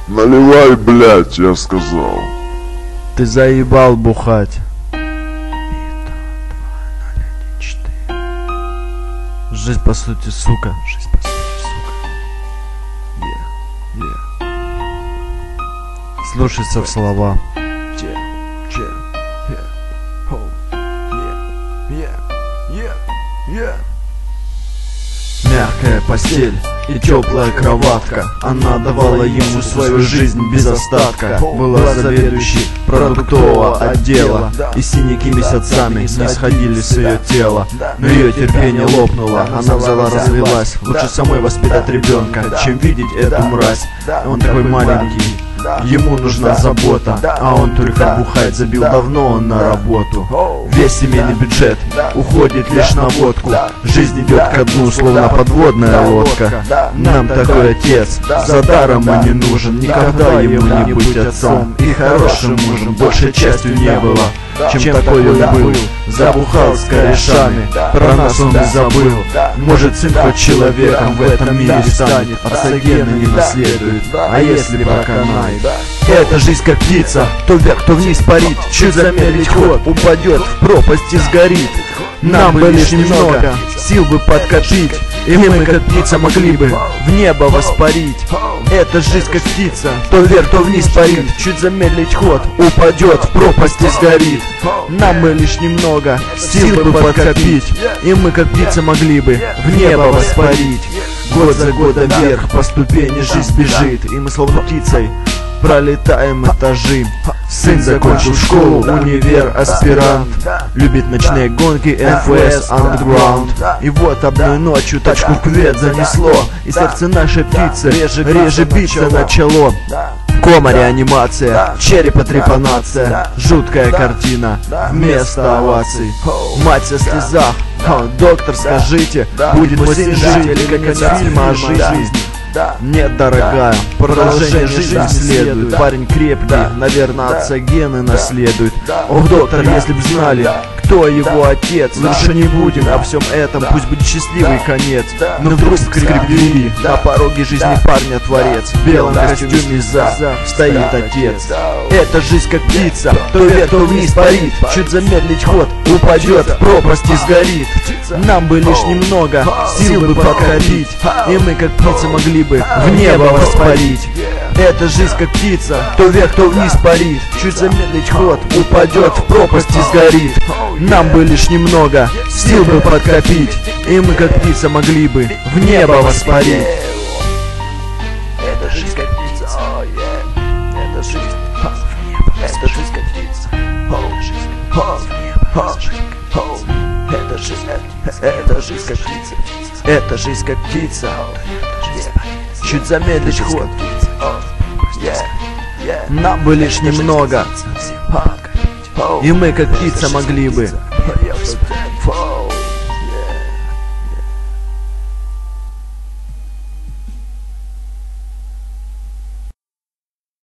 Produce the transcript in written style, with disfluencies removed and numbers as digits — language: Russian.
Наливай, блядь, я сказал. Ты заебал бухать. Жизнь по сути, сука. Жизнь по сути, сука. Слушайся в слова. Мягкая постель и теплая кроватка. Она давала ему свою жизнь без остатка. Была заведующей продуктового отдела, и синяки месяцами не сходили с ее тела. Но ее терпение лопнуло, она взяла, развелась. Лучше самой воспитать ребенка, чем видеть эту мразь. Он такой маленький, ему нужна забота, а он только бухать забил, давно он на работу. Весь семейный бюджет уходит лишь на водку. Жизнь идет ко дну, словно подводная лодка. Нам такой отец за даром и не нужен. Никогда ему не быть отцом и хорошим мужем. Большей частью не было, чем такой он был. Забухал с корешами, про нас он не забыл. Может, сын хоть человеком в этом мире станет, отца гена не наследует, а если проканает. Эта жизнь как птица, то вверх, то вниз парит. Чуть замедлить ход, упадет в пропасть и сгорит. Нам бы лишь немного сил бы подкопить, и мы как птица могли бы в небо воспарить. Эта жизнь как птица, то вверх, то вниз парит. Чуть замедлить ход, упадет в пропасть и сгорит. Нам бы лишь немного сил бы подкопить, и мы как птица могли бы в небо воспарить. Год за годом вверх по ступени жизнь бежит, и мы словно птицей пролетаем этажи. Сын закончил школу, универ, аспирант. Любит ночные гонки, НФС, андеграунд. И вот одной ночью тачку в кювет занесло, и сердце нашей птицы реже биться начало. Кома, реанимация, черепа трепанация. Жуткая картина, вместо оваций. Мать со слезах, доктор, скажите, будет мой сын жить или конец фильма о жизни? Нет, дорогая, продолжение жизни следует. Парень крепкий, наверное, отца гены наследует. Ох, доктор, если б знали, кто его отец. Лучше не будем о всем этом, пусть будет счастливый конец. Но вдруг скрип двери, на пороге жизни парня творец. В белом костюме за стоит отец. Эта жизнь как птица, то вверх, то вниз парит. Чуть замедлить ход, упадет в пропасть и сгорит. Нам бы лишь немного сил бы подкопить, и мы как птицы могли бы в небо воспарить. Эта жизнь как птица, то вверх, то вниз парит. Чуть замедлить ход, упадет в пропасть и сгорит. Нам бы лишь немного сил бы подкопить, и мы как птица могли бы в небо воспарить. Это жизнь как птица, это жизнь в небо, это жизнь как птица, это жизнь как птица, Это жизнь как птица, чуть замедлить ход. Нам бы лишь немного, и мы как птица могли бы